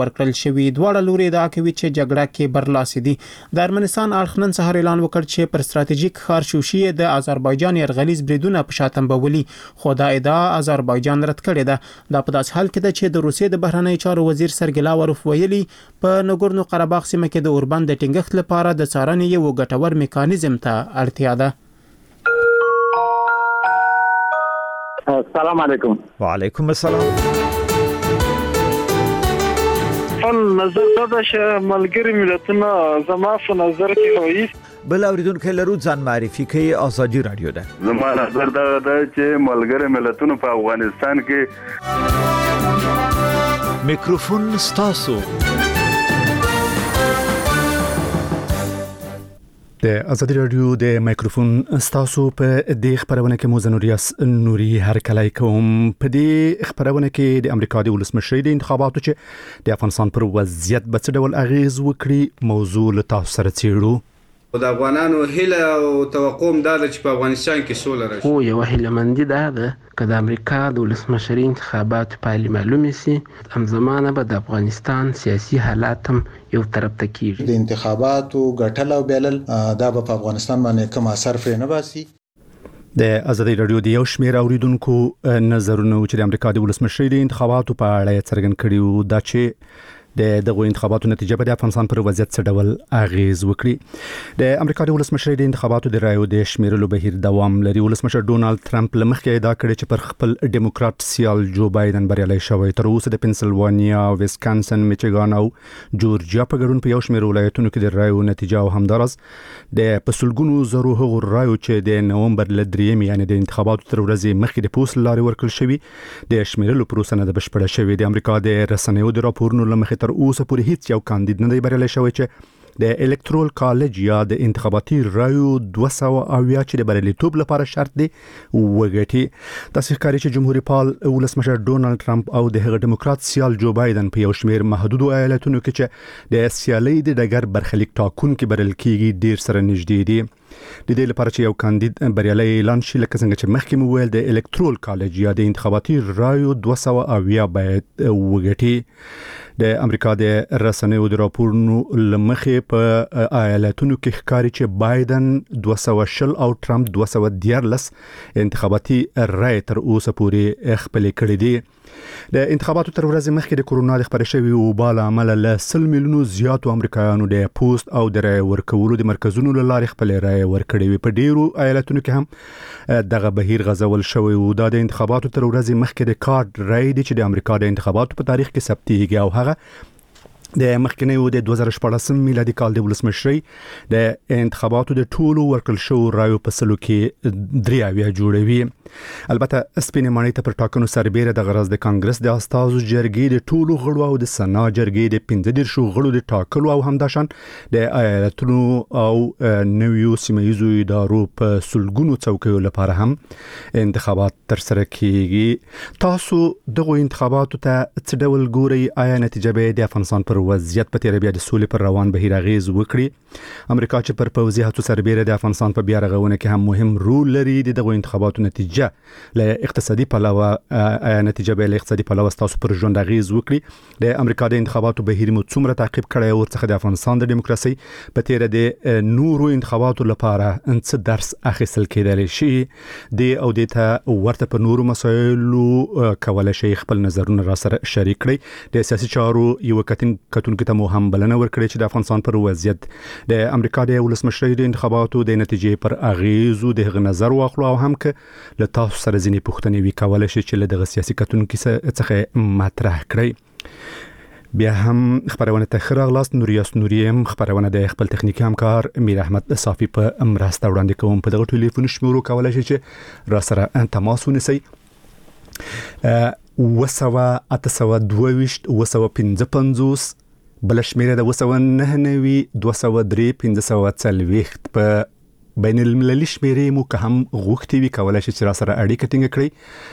ورکړل شوی. دواړه لوري دا کوي چې جګړه کې برلاسي دي. د ارمنستان اړخ نن سهار اعلان وکړ چې پر ستراتیژیک ښار شوشي د آذربایجان یرغلیز بریدونه په شاتم بولي، خو دا ادعا آذربایجان رد کړې ده. دا په داس حال کې ده چې د روسیې د بهرنی چارو وزیر سرګی لاوروف ویلي په نګورنو قرهباغ سیمه کې د اوربند د ټینګښت لپاره د څارنې یو ګټور میکانیزم ته اړتیا ده. السلام علیکم. وعلیکم السلام. نظر دا چې ملګری ملتونه زما په نظر کې وایي بل اوریدونکو لرو ځان معرفي کوي. ازادي رادیو ده. زما نظر دا چې ملګری ملتونه په افغانستان کې میکروفون ستاسو. د ازادي رادیو د میکروفون ستاسو په دې خبرونه کې موزنوریاس نوري هرکلای کوم. په دې خبرونه کې د امریکا د ولسمشر د انتخاباتو چې د افغانستان پر وضعیت به څه ډول اغیز وکړي موضوع له تاسو سره څیړو. د افغانانو هیله او توقع دا ده چې په افغانستان کې سوله راشي. خو یو هیله مندي ده که د امریکا د ولسمشر انتخابات پایلې معلومې سي، همزمانه به د افغانستان سیاسي حالات هم یو طرف ته کیږي. د انتخاباتو ګټل او بیلل دا په افغانستان باندې کوم اثر پرې نه باسي. د ازادي رادیو د یو شمېر اوریدونکو نظرونه چې د امریکا د ولسمشر د انتخاباتو په اړه څرګند کړي دا چې د دغه انتخاباتو نتیجه به د افغانستان پر وضعیت څه ډول اغیز وکړي. د امریکا د ولسمشر د انتخاباتو د رایو د شمیرلو بهیر دوام لري. ولسمشر ډونالد ټرمپ لمخکې ادعا کړې چې پر خپل ډیموکرات سیال جو بایدن بریالي شوی. تر اوسه د پنسلوانیا، ویسکانسن، میچیګان او جورجیا په ګډون په یو شمېر ولایتونو کې د رایو نتیجه او همدارس د پسلګونو زرو هغو رایو چې د نومبر ل 3 یعنی د انتخاباتو تر ورځې مخکې د پوس لارې ورکړل شوی د شمیرلو پروسه نه بشپړه شوې. د امریکا د رسنیو د راپورونو لمخې تر اوسه پورې هیڅ یو کاندید نه دی بریالي شوی چې د الکترال کالج یا د انتخاباتي رایو 200 چې د بریالیتوب لپاره شرط دی وګټي. تاسو ښکاري چې جمهوریت پال ولسمشر ډونالد ټرمپ او د هغه ډیموکرات سیال جو بایدن په یو شمېر محدودو ایالتونو کې چې د سیالي د ډګر برخلیک ټاکونکي بریالي کیږي ډیر سره نږدې دي. د دې لپاره چې یو کاندید بریالي اعلان شي لکه څنګه چې مخکې مو ویل د الکترال کالج یا د انتخاباتي رایو 200 باید وګټي. د امریکا د رسنیو د راپورونو لمخې په ایالتونو کې ښکاري چې بایدن 200 او ټرمپ 213 انتخاباتي رای تر اوسه پورې خپل کړي دي. د انتخاباتو تر ورځې مخکې د کورونا د خبرې شوی وبا له امله ل 100 میلیونو زیاتو امریکایانو د پوسټ او د رای ورکولو د مرکزونو له لارې خپل رای ورکړي وي. په ډیرو ایالتونو کې هم دغه بهیر غځول شوی و. دا د انتخاباتو تر ورځې مخکې د کارت رای دی چې د امریکا د انتخاباتو په تاریخ کې ثبتېږي او هغه د مخکنیو د 2014 میلادي کال د ولسمشرۍ د انتخاباتو د ټولو ورکړل شو رایو په سلو کې 3 جوړوي. البته سپینې ماڼۍ ته پر ټاکنو سربېره د غرض د کانګرس د استازو جرګې د ټولو غړو او د سنا جرګې د 15 غړو د ټاکلو او همداشان د ایالتونو او نویو سیمه‌ییزو ادارو په سلګونو څوکیو لپاره هم انتخابات تر سره کیږي. تاسو دغه انتخاباتو ته څه ډول ګورئ؟ آیا نتیجه به د افغانستان پر وضعیت په تیر بیا د سولې پر روان بهیر اغیز وکړي؟ امریکا چې پر پوځي هڅو سربېره د افغانستان په بیا رغونه کې هم مهم رول لري. دغه انتخاباتو نتیجه له اقتصادي پلوه نتیجه به له اقتصادي پلوه تاسو پر ژوند اغیز وکړي. د امریکا د انتخاباتو بهیر مو څومره تعقیب کړی او څخه د افغانستان د دیموکراسي په تیر د نورو انتخاباتو لپاره څه درس اخیستل کېدلی شي؟ د او د ته ورته په نورو مسایلو کولای شي خپل نظرونه را سره شریک کړي. د سیاسي چارو یو کتونکو ته مو هم بلنه ورکړي چې د افغانستان پر وضعیت د امریکا د ولسمشرۍ د انتخاباتو د نتیجې پر اغیزو د هغه نظر واخلو او هم که له تاسو سره ځینې پوښتنې وی کولای شي چې له دغه سیاسي کتونکو څخه مطرح کړئ. بیا هم خبرونه ته خراغلاست. نوریاس نوریم خبرونه د خپل تخنیکی همکار امیر احمد صافی په مرسته وړاندې کوم. په دغه ټلیفون شمیرو کولای شي چې را سره تماس ونیسئ 200-822-255 بل شمیره د 299-203-540 په بین المللي شمیرې مو که هم غوښتي وي کولای شي چې را سره اړیکه ټینګه کړئ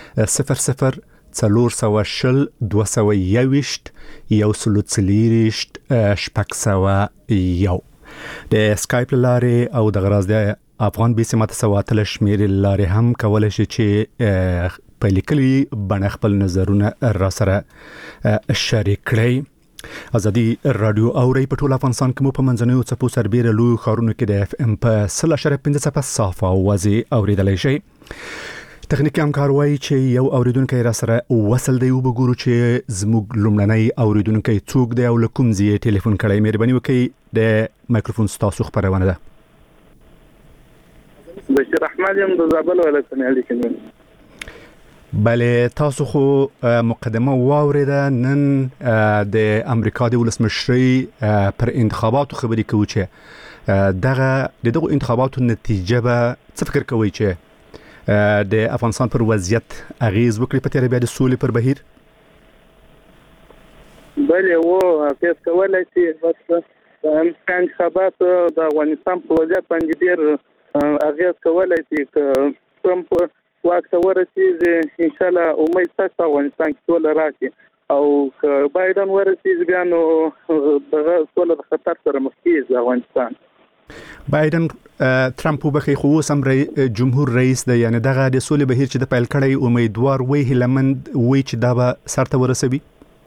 00-420-140-601. د سکایپ لارې او د غراز د افغان بي سمات سواتل شمیرې لارې هم کولای شي چې په لیکلي بڼه خپل نظرونه را سره شریک کړئ. ازادي رادیو اوري په ټول افغانستان کې مو په منځنوي چپو سربېره لوی خارونو کې د اف ام په 0.15 صافه اوازې اوریدلای شي. تخنیکی همکار وایي چې یو اوریدونکو را سره وصل دی او وګورو چې زموږ لومړنی اوریدونکو څوک دی او لکم زی ټلیفون کړی. مهرباني وکړئ د مایکروفون تاسو خبرونه ده. بشیر احمد یم د زابل ولایت نه لیکنم. بله تاسو خو مقدمه واوریده. نن د امریکا د ولسمشرۍ پر انتخاباتو خبرې کوي چې دغه انتخاباتو نتیجه به څه فکر کوي چې د افغانستان پر وضعیت اغیز وکړي په تیر بیا د سولې پر بهیر؟ بله و اغیز کولای شي بس انتخابات د افغانستان په وضعیت باندې ډیر اغیز کولای شي که ټرمپ واکته ورسیږي. ان شاء الله امید شته افغانستان کې سوله راشي او که بایدن ورسیږي بیا نو دغه سوله د خطر سره مخ کیږي افغانستان. بایدن ترامپ وبخي خو سم جمهور رئیس دی، یعنی دغه د سولې بهیر چې د پیل کړی امیدوار وي هلمند وي چې دا به سرته ورسوي.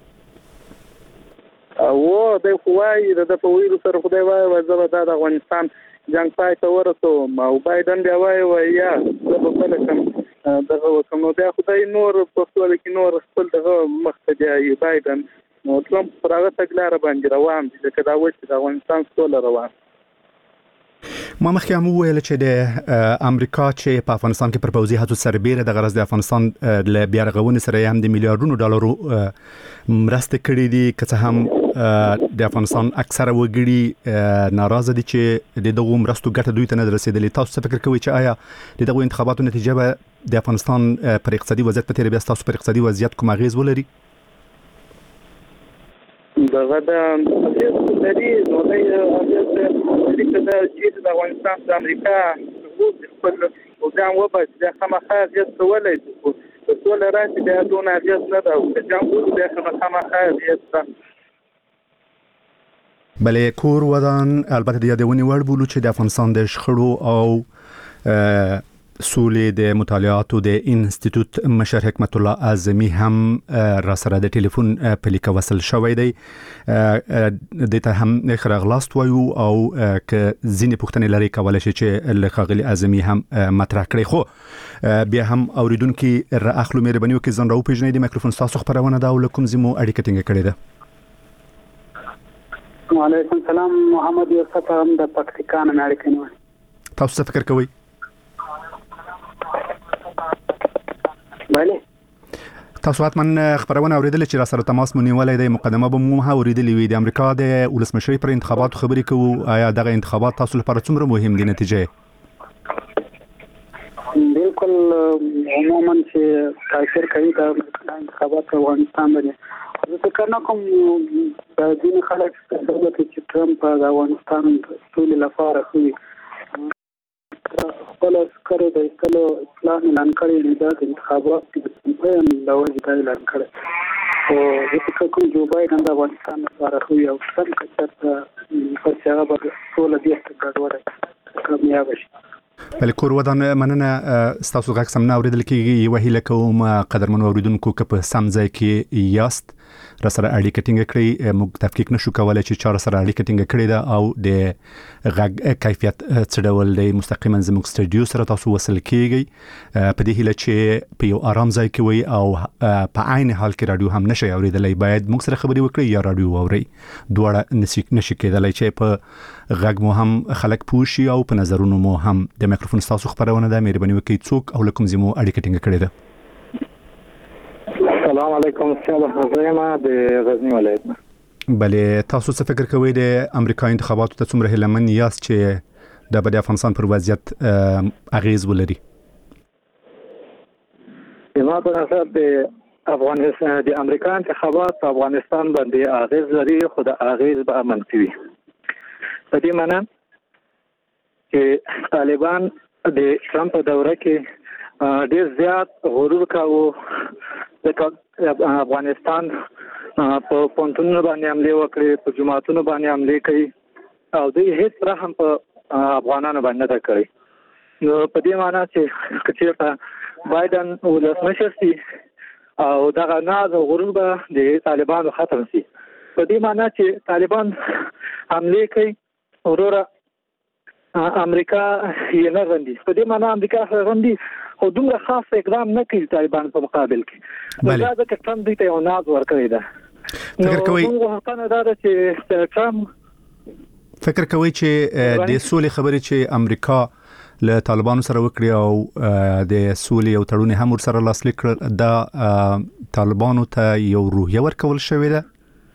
او د خوای د پویرو سره خدای وای زه به د افغانستان جنگ پای ته ورسوم او بایدن بیا وای یا زه به بل کوم دغه وکم نو بیا خدای نور په ټول کې نور خپل دغه مقصد بایدن نو ټرمپ پر هغه تګلاره باندې روان دي چې دا وایي د افغانستان سوله روان. ما مخکې هم وویل چې د امریکا چې په افغانستان کې پر پوځي هڅو سربېره د غرض د افغانستان له بیا رغونې سره هم د میلیارډونو ډالرو مرسته کړې دي، که څه هم د افغانستان اکثره وګړي ناراضه دي چې دغه مرستو ګټه دوی ته نه رسیدلې. تاسو څه فکر کوئ چې آیا دغه انتخاباتو نتیجه به د افغانستان پر اقتصادي وضعیت په تیر بیا تاسو پر اقتصادي وضعیت کوم اغیز ولري؟ دغه د اغیز لري نو د چې د افغانستان د امریکا خپل وګام وبس د خامخا اغیز کولای شي. ټول راځي د دون اغیز نه دا د جمهور د خامخا اغیز ده. بله کور ودان البته د یادونې وړ بولو چې د افغانستان د شخړو او سولې د مطالعاتو د انسټیټوت مشر حکمت الله اعظمي هم را سره د ټلیفون په لیک وصل شوی دی. د ته هم خراغلاست وایو او که ځینې پوښتنې لري کولای شي چې له ښاغلي اعظمي هم مطرح کړي. خو بیا هم اوریدونکو را اخلو مهرباني وکړئ ځان راو پیژنئ. د مایکروفون تاسو خبرونه دا ولکم زمو اړیکه ټینګه کړې ده. وعلیکم السلام. محمد یوسف هم د پاکستان نه اړیکه نیول. تاسو څه فکر کوئ؟ بله تاسو حتما خبرونه اوریدل چې را سره تماس مو نیولای دی. مقدمه به مو هم اوریدلې وي. د امریکا د ولسمشرۍ پر انتخاباتو خبرې کوو. آیا دغه انتخابات تاسو لپاره څومره مهم دي نتیجه؟ بالکل عموما چې تاثیر کوي د انتخابات افغانستان باندې. زه فکر نه کوم د دین خلک چې ټرمپ د افغانستان ټول لپاره خوي خپل اسکر د استلو پلان اعلان کړی دی. د انتخابات په لوجه دا اعلان کړی او زه فکر کوم جو بایدن د افغانستان لپاره خوي او څنګه چې په څېړه به ټول دې ګډوډه کامیاب شي. بله کور ودان مننه. ستاسو غږ سم نه اوریدل کېږي. یوه هیله کوم قدرمنو اوریدونکو که په سم ځای کې یاست را سره اړیکه ټینګه کړئ. موږ تفکیک نشو کولی چې چا سره اړیکه ټینګه کړې ده او د غږ کیفیت څه ډول دی. مستقیما زموږ سټوډیو سره تاسو وصل کېږئ په دې هیله چې په یو آرام ځای کې وي او په عین حال کې رادیو هم نشي اوریدلی. باید موږ سره خبرې وکړئ یا رادیو واورئ. دواړه نشي کېدلی چې په غږ مو هم خلک پوه شي او په نظرونو مو هم. د مایکروفون تاسو خبرونه ده. مهرباني وکړئ څوک او لکم زمو اړیکه ټینګه کړې ده. السلام علیکم. زما د غزنی ولایت. بله تاسو څه فکر کوئ د امریکا انتخاباتو ته څومره هیلهمن یاست چې د افغانستان پر وضعیت اغیز ولري؟ زما په نظر د افغانستان د امریکا انتخابات په افغانستان باندې اغیز لري، خو د اغیز به منفي وي. په دې معنی چې طالبان د ټرمپ په دوره کې ډیر زیات غرور کاوه. د افغانستان په پونتونو باندې حمله وکړي، په جماعتونو باندې حمله کوي او دوی هیڅ رحم په افغانانو باندې نه کوي. نو په دې معنی چې کچېرته بایدن ولسمشر شي او دغه ناز او غرور به د طالبانو ختم شي. په دې معنی چې طالبان حمله کوي وروره امریکا یې نه غندي. په دې معنی امریکا غندي خو دومره خاص اقدام نه کوي طالبان په مقابل کې. دا ځکه ټرمپ دې ته یو ناز ورکړی ده. فکر کوي چې ټرمپ فکر کوي چې د سولې خبرې چې امریکا له طالبانو سره وکړي او د سولې او تړون هم ور سره لاسلیک کړ د طالبانو ته یو روحیه ورکول شوې ده.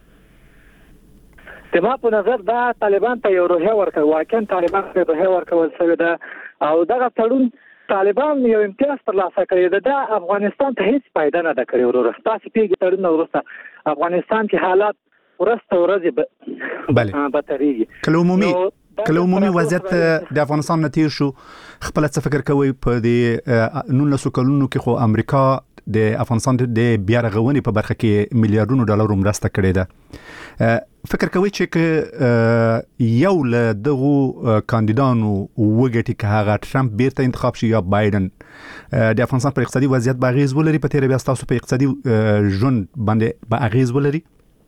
زما په نظر دا طالبان ته یو روحیه ورکول، واقعا طالبان ته روحیه ورکول شوې ده او دغه تړون طالبان یو امتیاز ترلاسه کړی ده. دا افغانستان ته هیڅ فائدہ نه ده کړې. وروسته تاسو پیږي تړون وروسته افغانستان کې حالات ورسته ورځې بتريږي. کله عمومي وضعیت د افغانستان نتیر شو، خپل څه فکر کوي په دې 19 کلونو کې خو امریکا د افغانستان د بیا رغونې په برخه کې میلیارډونو ډالر مرسته کړې ده. فکر کوي چې یو له دغه کاندیدانو وګټي که هغه ټرمپ بیرته انتخاب شي یا بایدن د افغانستان پر اقتصادي وضعیت باغیز ولري، په تیر بیا تاسو په اقتصادي ژوند باندې باغیز ولري؟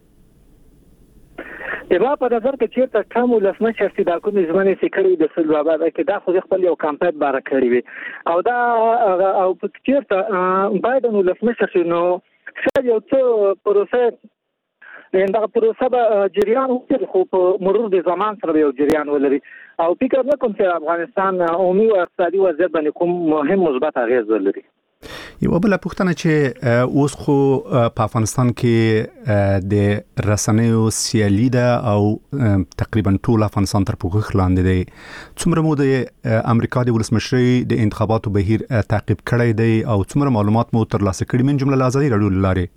دغه په نظر کې چې ټرمپ ولسمشر سي دا کوم ځمنه سکړي د سل بابا کې دا خو خپل یو کمپاین بار کړی وي او دا او په چې بایدن ولسمشر نو شاید یو څه پروسه دا پروسه به جریان وکړي خو په مرور د زمان سره یو جریان ولري او فکر نه کوم چې افغانستان عمومي او اقتصادي وضعیت باندې کوم مهم مثبت اغیز ولري. یو بل پوښتنه چې اوس خو په افغانستان کې د رسنیو سیالي ده او تقریبا ټول افغانستان تر پوښښ لاندې دی. څومره مو د امریکا د ولسمشرۍ د انتخاباتو بهیر تعقیب کړی دی او څومره معلومات مو ترلاسه کړي من جمله آزادي رادیو لارې؟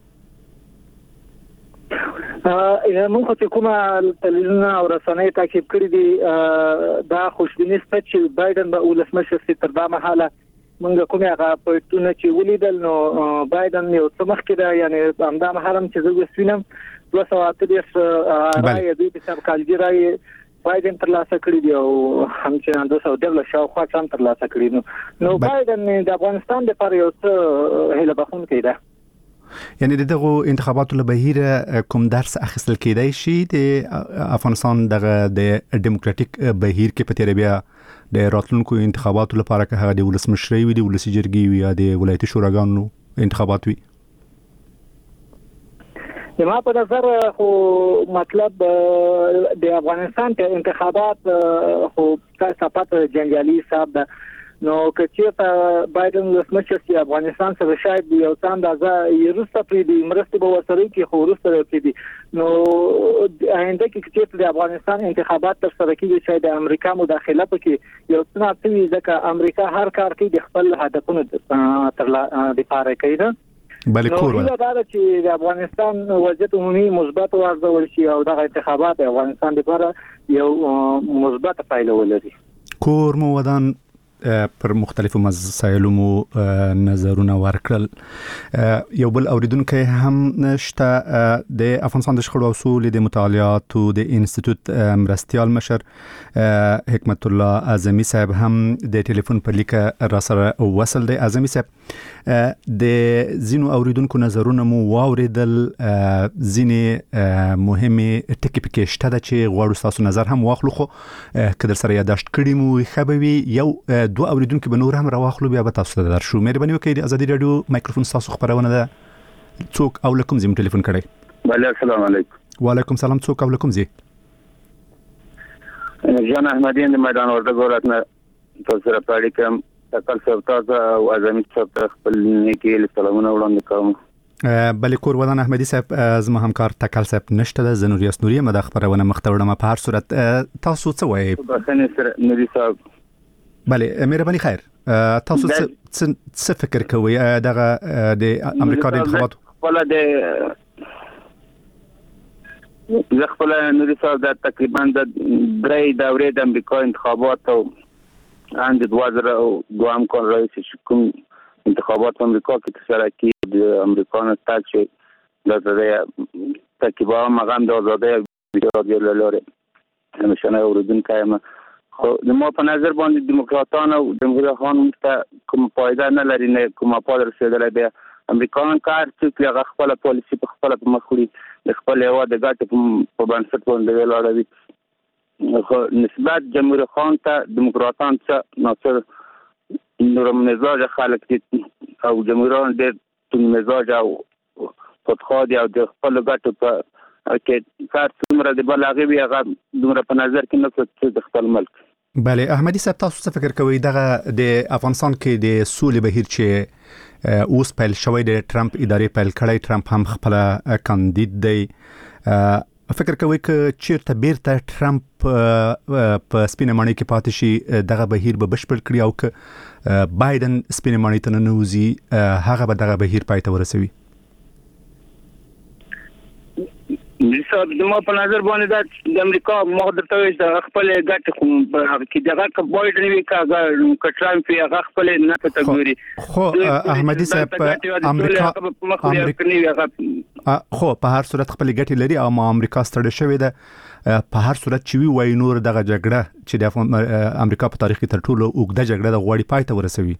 موږ چې کومه تلویزیون او رسنۍ تعقیب کړي دي دا خوشبیني ست چې بایدن به ولسمشر سي تر دا مهاله موږ کومه هغه پټونه چې ولیدل نو بایدن یو څه مخکې دا یعنی همدا محرم چې زه وسوینم 230 راي د حساب کالجی راي بایدن ترلاسه کړی دی او هم چې 210 شاوخوا څام ترلاسه کړی نو بایدن د افغانستان لپاره یو څه هله بخون کیده. یعنی دغه انتخاباتو له بهیره کوم درس اخیستل کېدای شي د افغانستان دغه د دیموکراتیک بهیر کې په تیر بیا د راتلونکو انتخاباتو لپاره که هغه د ولسمشرۍ وي، د ولسی جرګې وي یا د ولایتي شوراګانو انتخابات وي؟ زما په نظر خو مطلب د افغانستان ته انتخابات خو صفات جنجالي حساب ده نو کچې بایدن ولسمشر سي افغانستان سره شاید یو څه اندازه یروسته پری دی مرسته به وسره کې خو ورسته پری دی نو آینده کې چې د افغانستان انتخابات تر سره کېږي شاید د امریکا مداخله پکې یو څه ناڅي ځکه امریکا هر کار کوي د خپل هدفونو تر لپاره کوي نه بلې کور ولا دا چې د افغانستان وضعیت عمومي مثبت ورزول شي او د انتخابات د افغانستان لپاره یو مثبت پایله ولري. کور مو ودان پر مختلفو مسایلو مو نظرونه ورکړل. یو بل اوریدونکو هم شته د افغانستان د شخړو او سولې د مطالعاتو د انسټیټیوټ مرستیال مشر حکمت الله اعظمي صاحب هم د ټلیفون په لیکه را سره وصل دی. اعظمي صاحب د زینو اوریدونکو نظرونه مو واوریدل، زینې مهمه ټکي پکې شته چې غواړو تاسو نظر هم واخلو خو کله سره یاداشت کړی مو خبوي یو دو اوریدونکو به نور هم راواخلو بیا به تاسو ته درشو. مهرباني وکړئ د آزادي رادیو مایکروفون تاسو خبرونه ده. څوک او لکم زم ټلیفون کړی؟ بله السلام علیکم. وعلیکم سلام. څوک او لکم زی؟ جان احمدین د میدان وردګو راتنه تاسو سره پاړی کوم تکل سپتا او اعظمي صاحب خپل نیکی له سلامونه وړاندې کوم. بلې کور ودان احمدي صاحب زما همکار تکل صاحب نشته ده، زنوري اسنوري مده خبرونه مختوړه په هر صورت تاسو څه وایي؟ بخنه سره نوري صاحب بله مهرباني خیر تاسو څه فکر کوئ دغه د امریکا د انتخاباتو ولا د خپل نوري صاحب د تقریبا د درې دورې د امریکا انتخابات او اند 2002 کال رئیس کوم انتخابات امریکا کې تر کې د امریکا نه تاسو د تقریبا مقام د آزادۍ ویډیو لاره نشانه اوریدونکو خو د مو په نظر باندې دیموکراتانو او جمهوریت خان ته کوم فائدہ نه لري، نه کومه پاله رسیدلې ده. امریکایان کار چې هغه خپل پالیسی په خپل مخوري د خپل هیواد د ګټو په بنسټ باندې ولاړوي. خو نسبت جمهوریت خان ته دیموکراتان څه ناصر نرم مزاج خلک دي او جمهوریان ډېر تون مزاج او خودخواه دي او د خپل ګټو په کې کار څومره د بل هغې وي هغه دومره په نظر کې نه کړي د خپل ملک. بله احمدي صاحب تاسو څه فکر کوئ دغه د افغانستان کې د سولې بهیر چې اوس پیل شوی د ټرمپ ادارې پیل کړی، ټرمپ هم خپل کاندید دی، فکر کوئ که چیرته بیرته ټرمپ په سپینه ماڼۍ کې پاتې شي دغه بهیر به بشپړ کړي او که بایدن سپینه ماڼۍ ته ننوځي هغه به دغه بهیر پای ته ورسوي؟ زما په نظر باندې دا د امریکا مقدرته وي د خپل ګټ کې دغه بایدن وی کا ټرمپ هغه خپل نه تګوري. خو احمدي صاحب امریکا خو په هر صورت خپل ګټ لري او ما امریکا ستړي شوی ده په هر صورت چې وی وای نور دغه جګړه چې د امریکا په تاریخ کې تر ټولو اوږده جګړه د غوړی پای ته ورسوي.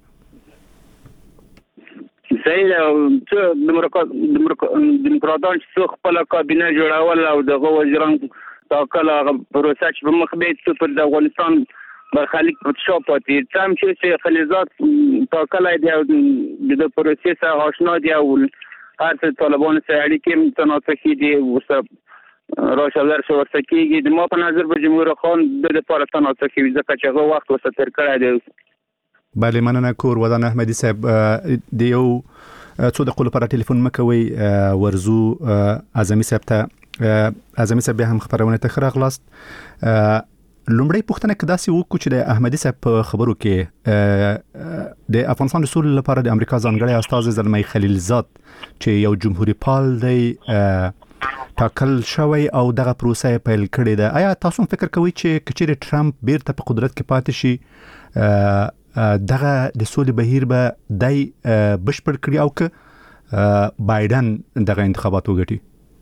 صحیح ده. دیموکراتان چې خپل کابینه جوړول او دغه وزیران ټاکل هغه پروسه چې په مخ به پر د افغانستان برخلیک په شا پاتې. ټرمپ چې خلیزات ټاکلای دی او د پروسې سره آشنا دی او هر څه طالبان سره اړیکې متناسقې دي ورسره راشدار شو ورسره کېږي. د ما په نظر به جمهوریت خان د لپاره تناسقې وي ځکه چې هغه وخت ورسره تېر کړی دی. بله مننه کور ودان احمدي صاحب د یو څو دقیقو لپاره ټلیفون مکوي ورزو اعظمي صاحب ته. اعظمي صاحب هم خبرونه ته راغلاست. لومړی پوښتنه کې داسې وکړو چې د احمدي صاحب په خبرو کې د افغانستان د سولې لپاره د امریکا ځانګړی استازی زلمی خلیلزاد چې یو جمهوریت پال دی ټاکل شوی او دغه پروسه پیل کړې ده. آیا تاسو فکر کوئ چې کچېرې ټرمپ بیرته په قدرت کې پاتې شي دغه د سولې بهیر به دای بشپړ کړي او که بایدن دغه انتخابات وګټي؟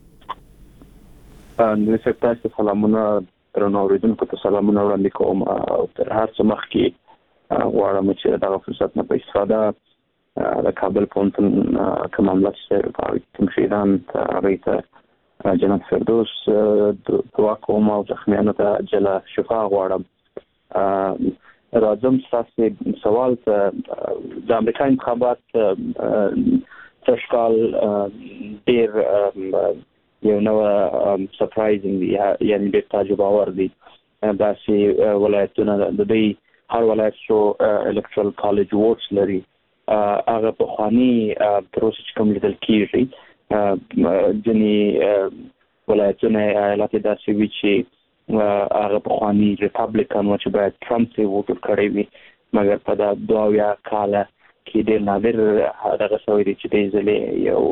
نو تاسو سلامونه درنو اوریدونکو ته سلامونه وړاندې کوم او تر هر څه مخکې غواړم چې دغه فرصت نه په استفاده د کابل پونتن کوم معاملات چې کوم شیدان هغه ته جناب فردوس دعا کوم او زخمیانو ته عاجله شفا غواړم. راځم تاسو سوال ته د امریکا انتخابات تشکال ډیر یو نو سرپرایزینګ یعنی ډیر تعجب اور دي. داسې ولایتونه د دې هر ولایت شو الکترال کالج ووټس لري هغه په خواني پروسه چې کوم لیدل کیږي ځینې ولایتونه ایالت داسې وي چې هغه په خواني ریپابلیکن و چې باید ټرمپ ته ووټ کړی وي مګر په دا 2 کاله کې ډېر نادر هغه شوی دی چې د ځلې یو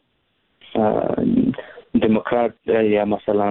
دیموکرات یا مثلا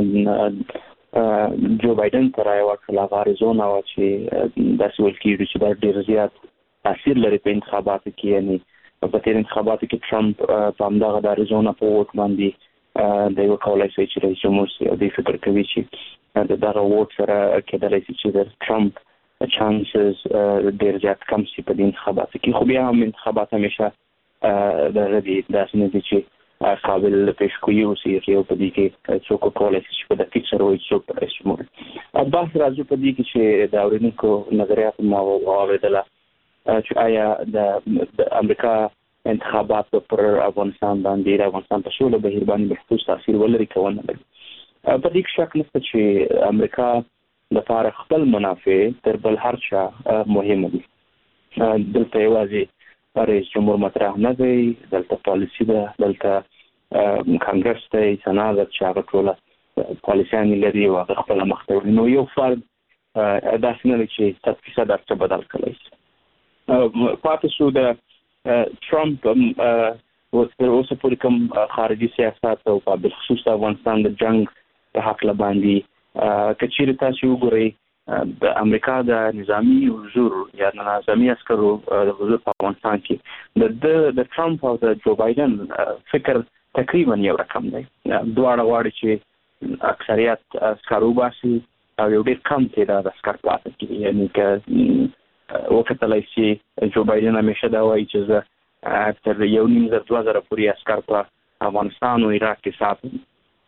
جو بایدن تر یو کله اریزونا و چې داسې ول کېږي چې دا ډېر زیات تاثیر لري په انتخاباتو کې. یعنی په تیر انتخاباتو کې ټرمپ په همدغه د اریزونا په ووټ باندې د یو کولای شي چې رئیس جمهور سي او د فکر کوي چې دغه ووټ سره کېدلی شي چې د ټرمپ چانسز ډېر زیات کم شي په انتخاباتو کې. خو بیا هم انتخابات همیشه دغه دي داسې نه دي چې قابل پیشګویي اوسي یو په دې کې څوک کولای شي چې په دقیق سره وایي څوک رئیس جمهور. بحث راځي په دې کې چې د اوریدونکو نظریات ما واوریدله چې آیا د امریکا انتخابات پر افغانستان باندې د افغانستان په سولې بهیر باندې محفوظ تاثیر ولري کوونه لري. په دې شک نشته چې امریکا د لپاره خپل منافع تر بل هر چا مهمه دي. دلته یوازې رئیس جمهور مطرح نه دی، دلته پالیسي ده، دلته کانګرس ته سناد چې هغه ټوله پالیسیان لري او هغه خپل مخته نو یو فرد داسې نه چې 100% درته بدل کړي. پاتې شو د ټرمپ تر اوسه پورې کوم خارجي سیاست او په خصوص افغانستان د جنگ په حق لباندې کچېرې تاسو وګورئ د امریکا د نظامی حضور یا نظامی عسکرو حضور په افغانستان کې د ټرمپ او د جو بایدن فکر تقریبا یو رقم دی. دواړه غواړي چې اکثریت عسکرو باسي او یو ډېر کم تعداد عسکر پاتې کړي. یعنی که وکتلای شي جو بایدن همیشه دا وایي چې زه تر 1.5-2 زره پورې عسکر په افغانستان او عراق کې ساتم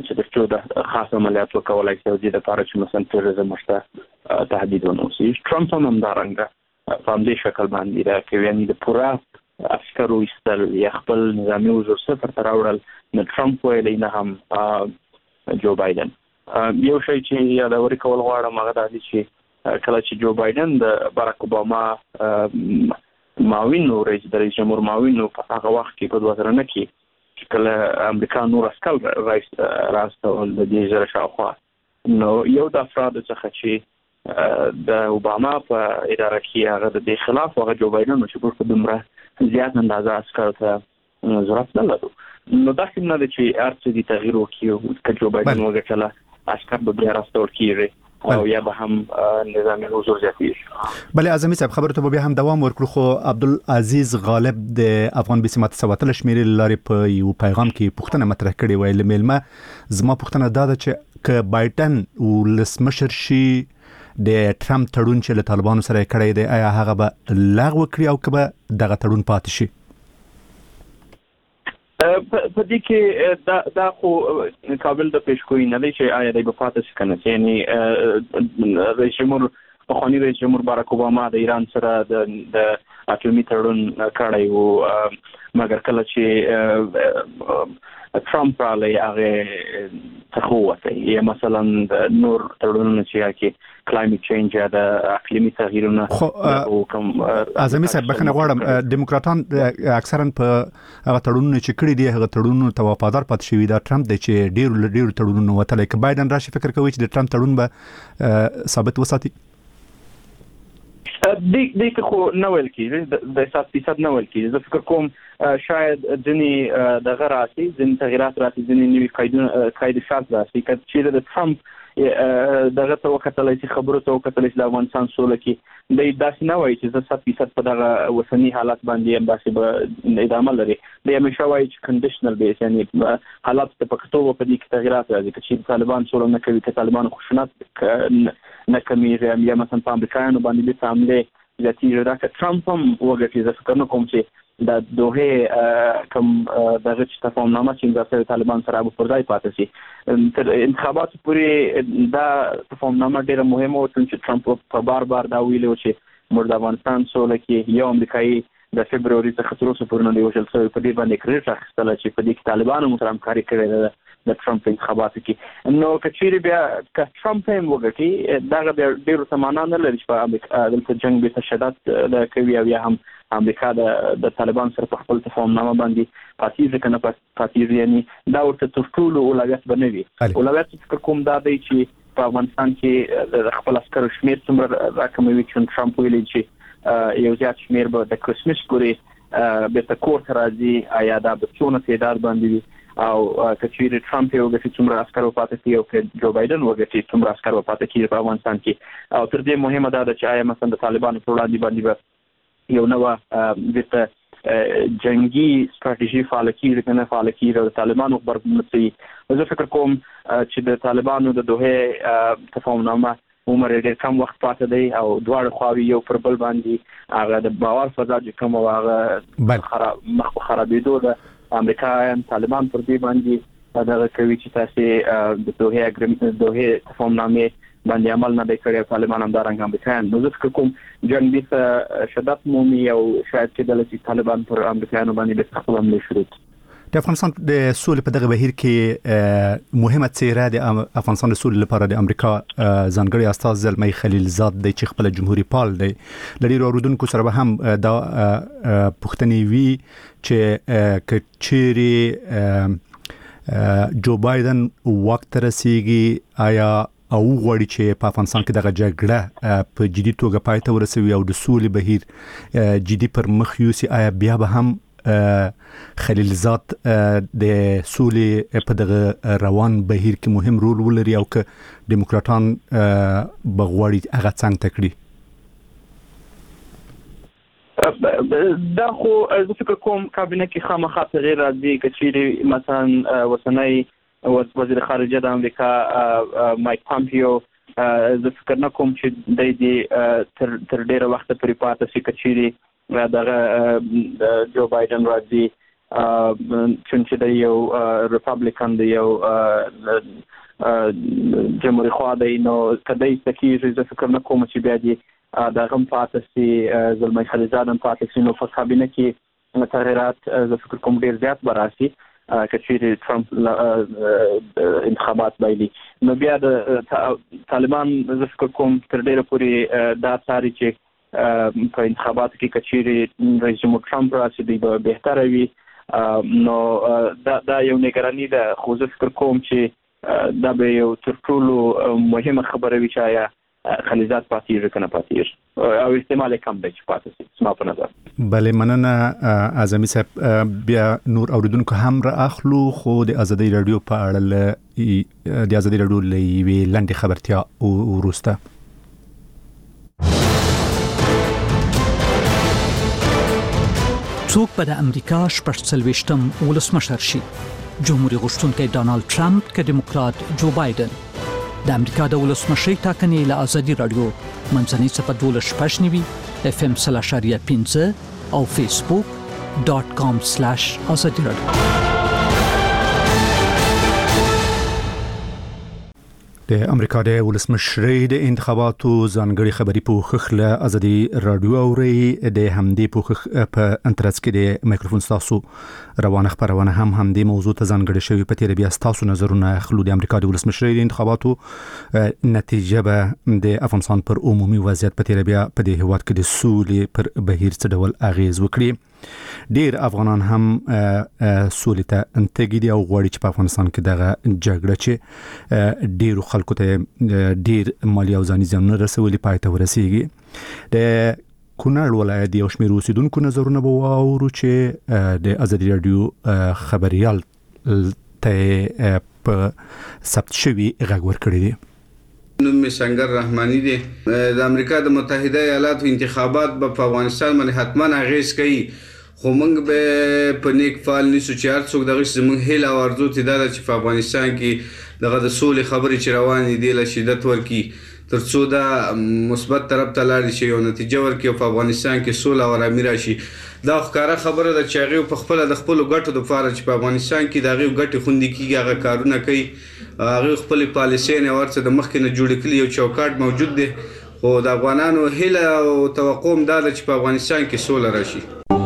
چې د څو د خاص عملیات وکولای شي د لپاره چې مثلا تروریزم مشته تهدید ونوسي. ټرمپ هم همدارنګه په همدې شکل باندې دا کوي، یعنی د پوره عسکرو ایستل یا خپل نظامي حضور صفر ته راوړل. نه ټرمپ ویلی نه هم جو بایدن. یو شی چې یادوري کول غواړم هغه دا دی چې کله چې جو بایدن د باراک اوباما معاون رئیس جمهور معاون په هغه وخت کې په 2009 کې کله امریکا نور اسکل راستول د دې زره شاوخوا، نو یو د افراد څخه چې د اوباما په اداره کې هغه د دې خلاف هغه جو بایدن چې په دومره زیات اندازه اسکر ته ضرورت نه لري. نو دا څنګه د چې ارڅ دي تغییر وکړي چې جو بایدن وګټله اسکر به بیا راستول کیږي او یا به هم نظامی حضور زیاتیږي. بله اعظمي صاحب خبرو ته بیا هم دوام ورکړو، خو عبدالعزیز غالب د افغان بیسي متسوتل شمیرې لارې په یو پیغام کې پوښتنه مطرح کړې وای لملمه زما پوښتنه دا ده چې ک بایدن ولسمشر شي د ټرمپ تړون چې له طالبانو سره کړی دی آیا هغه به لغوه کړي او که به دغه تړون پاتې شي؟ په دې کې دا خو قابل د پیشګویی نه دی چې آیا دی به پاتې شي کنه. یعنی رئیس جمهور پخوانی رئیس جمهور باراک اوباما د ایران سره د اټومي تړون کړی و، مګر کله چې ټرمپ راغلی هغه تخوته یا مثلا نور تړونونه چې کې کلایمټ چینج یا د اقلیمي تغییرونه. اعظمي صاحب بخښنه غواړم، دیموکراتان اکثرا په هغه تړونونه چې کړي دي هغه تړونونه ته وفادار پاتې شوي. دا ټرمپ دی چې ډېر تړونونه وتلی، که بایدن راشي فکر کوي چې د ټرمپ تړون به ثابت وساتي؟ دې خو نه ویل کېږي، د 100% نه ویل کېږي. زه فکر کوم شاید ځینې دغه راسي، ځینې تغییرات راسي، ځینې نوي قاعده شرط راسي. که چیرې د ټرمپ دغه ته وکتلی چې خبرو ته وکتلی چې د افغانستان سوله کې دی داسې نه وایي چې زه 100% په دغه اوسني حالت باندې هم داسې به ادامه لري. دی همیشه وایي چې کنډیشنل بیس، یعنی حالات ته په کتو په دې کې تغییرات راځي. که چیرې طالبان سوله نه کوي، که طالبان خشونت نه کمیږي یا مثلا په امریکایانو باندې د حملې زیاتېږي، دا که ټرمپ هم وګټي زه فکر نه کوم چې د دوحې کوم دغه چې تفاهمنامه چې امضا شوې طالبان سره به پر ځای پاتې شي. تر انتخاباتو پورې دا تفاهمنامه ډېره مهمه وه، چې ټرمپ په بار دا ویلي و چې موږ د افغانستان سوله کې یو امریکایي د فبروري څخه تر اوسه پورې نه دی وژل شوی. په دې باندې کریډټ اخیستله چې په دې کې طالبانو هم سره همکاري کړې ده د ټرمپ په انتخاباتو کې. نو که چیرې بیا که ټرمپ هم وګټي دغه بیا ډېرو ته معنا نه لري چې په امریکا دلته جنګ بې تشدد کوي او یا هم امریکا د طالبان سره په خپل تفاهمنامه باندې پاتېږي که نه پاتېږي. یعنی دا ورته تر ټولو اولویت به نه وي. اولویت فکر کوم دا دی چې په افغانستان کې د خپل عسکرو شمېر څومره راکموي، چې ټرمپ ویلي چې یو زیات شمېر به د کرسمس پورې بیرته کور ته راځي، آیا دا به څونه تعداد باندې وي، او که چیرې ټرمپ یې وګټي څومره عسکر به پاتې کېږي، او که جو بایدن وګټي څومره عسکر به پاتې کېږي په افغانستان کې. او تر دې مهمه دا ده چې آیا مثلا د طالبانو پر وړاندې باندې به یو نوه بیرته جنگي ستراتیژي فعاله کېږي که نه فعاله کېږي او د طالبانو غبرګون څه. زه فکر کوم چې د طالبانو د دوحې تفاهمنامه عمر ډېر کم وخت پاتې دی او دواړه خواوې یو پر بل باندې هغه د باور فضا چې کوم او هغه مخ په خرابېدو ده. امریکایان طالبان پر دې باندې دغه کوي چې تاسې د دوحې تفاهمنامې باندې عمل نه دی کړی، طالبان همدارنګه امریکایان. نو زه فکر کوم جنګ بیرته شدت مومي او شاید کېدلی چې طالبان پر امریکایانو باندې بیرته خپل حملې شروع کړي. د افغانستان د سولې په دغه بهیر کې مهمه څیره د افغانستان د سولې لپاره د امریکا ځانګړي استازی زلمی خلیلزاد دی چې خپل جمهوریت پال دی. د ډیرو اوریدونکو سره به هم دا پوښتنې وي چې که چیرې جو بایدن وخت رسیږي آیا او غواړي چې په افغانستان کې دغه جګړه په جدي توګه پای ته ورسوي او د سولې بهیر جدي پر مخ یوسي، آیا بیا به هم خلیلزاد د سولې په دغه روان بهیر کې مهم رول ولري او که دیموکراتان بغواړي هغه څنګه تکړي؟ دا خو زه فکر کوم کابینه کې خامخا تغییر راځي. که چیرې مثلا وسنۍ وزیر خارجه د امریکا مایک پامپیو زه فکر نه کوم چې دی تر ډیره وخته پورې پاتې شي. که چیرې دغه جو بایدن راځي چې د یو ریپابلیکن د یو جمهوریت خوا دی نو کدی تکیږي زه فکر نه کوم چې بیا دې د غم پاتسي زلمي خلیزاد هم پاتسي نو په کابینه کې تغیرات زه فکر کوم ډیر زیات براسي کچېری ټرمپ انتخابات بایلي نو بیا د طالبان زه فکر کوم تر ډیره پورې دا ساري چې په انتخاباتو کې کچېری رئیس جمهور ټرمپ راسي دی به بهتره وي نو دا یو نگرانی ده خو زه فکر کوم چې دا به یو تر ټولو مهمه خبره وي چې آیا خلیزات پاتېږي کنه پاتېږي او استعمال کم دی چې پاتې شي سما په نظر بلې مننه اعظمي صاحب بیا نور اوریدونکو هم را اخلو خو د ازادي رادیو په اړه د ازادي رادیو لوي لنډه خبرتیا وروسته څوک به د امریکا شپږ ولسمشر شي جمهوریت غوښتونکی ډانالد ټرمپ که دیموکرات جو بایدن د امریکا د ولسمشۍ ټاکنې له ازادي رادیو منځنۍ صفحه 12.9 FM 0.5 او facebook.com/azadi radio د امریکا د ولسمشرۍ د انتخاباتو ځانګړي خبري پوښښ له ازادي رادیو اوري د همدې پوښښ په انټرنیټ کې د مایکروفون تاسو روانه خبرونه هم همدې موضوع ته ځانګړي شوی په تیر بیا تاسو نظرونه خلود د امریکا د ولسمشرۍ د انتخاباتو نتیجه به د افغانستان پر عمومي وضعیت په تیر بیا په دې هواد کې د سولې پر بهیر څه ډول اغیز وکړي ډیر افغانان هم سولې ته انتګي دي او غواړي چې په افغانستان کې دغه جګړه چې ډیر خلکو ته ډیر مالی او ځاني زیانونه رسولي پای ته ورسیږي د کونړ ولایت یو شمېر اوسیدونکو نظرونه به واورو چې د ازادي رادیو خبريال ته په ثبت شوی غږ ورکړی دی نوم سنگر رحماني دی د امریکا د متحده ایالاتو انتخابات په افغانستان باندې حتما اغیز کوي خو موږ به په نیک فعال نیسو چې هر څوک دغه زموږ هیله او ارزو ته دا چې په افغانستان کې دغه د سولې خبرې چې روانې دي له شدت ورکی ترڅو دا مثبت طرف ته لاړ شي او نتیجه ورکړي په افغانستان کې سوله او آرامي راشي دا ښکارا خبره ده چې هغه په خپل د خپل ګټو د فارغ چې په افغانستان کې دا غو ګټي خوندې کیږي هغه کارونه کوي هغه خپل پالیسي نه ورته د مخکې نه جوړ کړي یو چوکاټ موجود دی خو د افغانانو هیله او توقع ده چې په افغانستان کې سوله راشي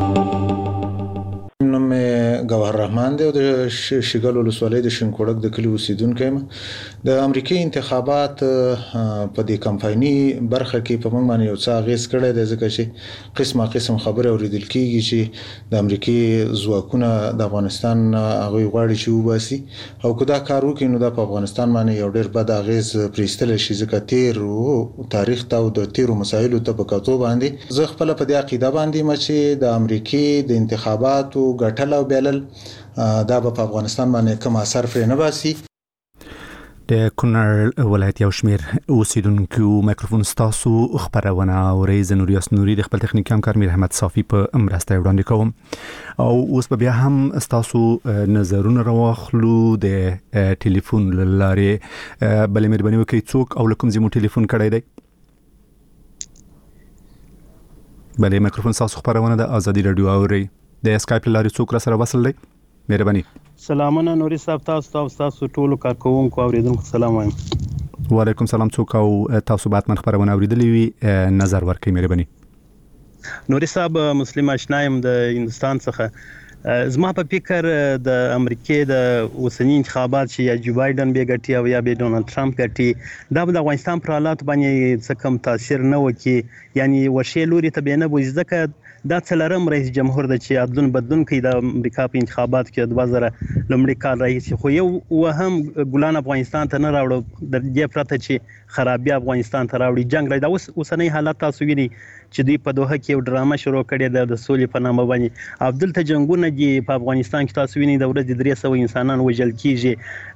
گوهر رحمان دی او د شګل ولسوالۍ د شینکوړک د کلی اوسیدونکی یم د امریکای انتخابات په دې کمپایني برخه کې په موږ باندې یو څه اغیز کړی دی ځکه چې قسم خبره اوریدل کیږي چې د امریکای ځواکونه د افغانستان هغه غواړي چې وباسي او کدا کار وکړي نو د افغانستان باندې یو ډېر بد اغیز پریستل شي ځکه تیر او تاریخ ته او د تیرو مسایلو ته په کتو باندې زه خپل په دې عقیده باندې چې د امریکای د انتخاباتو ګټل او بیلل دا په افغانستان باندې کوم اثر پرې نه باسي د کونړ ولایت یو شمېر اوسیدونکو مایکروفون تاسو خبرونه او رئیس نوریاس نوري د خپل تخنیکی همکار میر احمد صافي په مرسته وړاندې کوم او اوس په بیا هم تاسو نظرونه راوخلو د ټلیفون لاره بلې مهرباني وکړئ څوک او لکم زمو ټلیفون کړی دی بلې مایکروفون تاسو خبرونه د ازادي رادیو اوري د اسکایپ لارې څوک را سره وصل دی مهرباني سلامونه نوري صاحب تاسو ټول کارکونکو اوریدونکو سلام وایم وعلیکم سلام څوک او تاسو باتمن خبرونه اوریدلې وي نظر ورکړئ مهرباني نوري صاحب مسلم آشنایم د هندستان څخه زما په فکر د امریکای د اوسنی انتخابات چې یا جو بایدن به ګټي او یا به ډونالد ټرمپ ګټي دا د افغانستان پر حالات باندې څه کم تاثیر نه وکي یعنی وشي لوري ته به نه وځي ځکه دا څلرم رئیس جمهور د چې عدلون بدلون کوي د امریکا په انتخابات کې د 2000 لومړي کال رئیس خو یو وهم ګلان افغانستان ته نه راوړو د دې پرته چې خرابې افغانستان ته راوړي جنگ راځي دا اوسنۍ حالات تاسو ویني چې دوی په دوه کې یو ډرامه شروع کړې ده د سولې په نامه باندې عبدالته جنگونه دي په افغانستان کې تاسو ویني د ورځې 300 انسانان وژل کیږي